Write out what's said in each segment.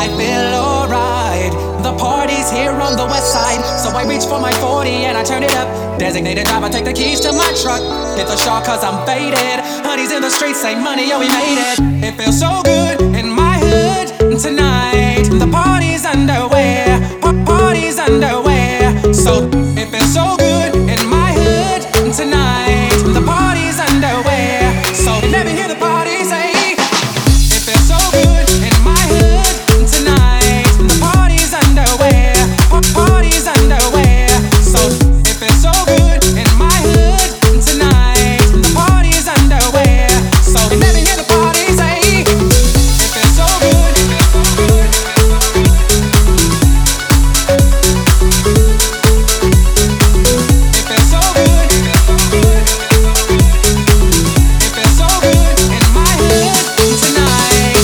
I feel alright. The party's here on the west side, so I reach for my 40 and I turn it up. Designated driver, take the keys to my truck. Hit the shop cause I'm faded. Honey's in the streets, say money, yo, we made it. It feels so good in my hood tonight. The party's underway, party's underway. So it feels so good in my hood tonight. The party's underway. So let me hear the party say. It feels so good in my hood tonight. The party's underway, party's underway. So it feels so good in my hood tonight. The party's underway. So let me hear the party say. It feels so good. It feels so good. It feels so good in my hood tonight.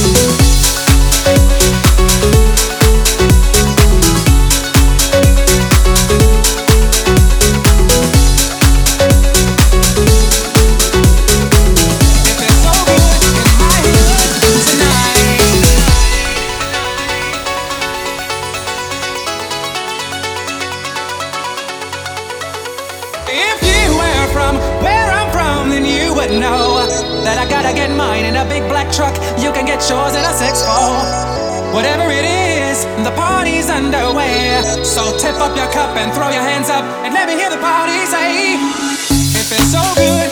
It feels so good in my hood tonight. If you were from where I'm from, then you would know that I gotta get mine in a big black truck. You can get yours in a 6-4. Whatever it is, the party's underway. So tip up your cup and throw your hands up and let me hear the party say. It feels so good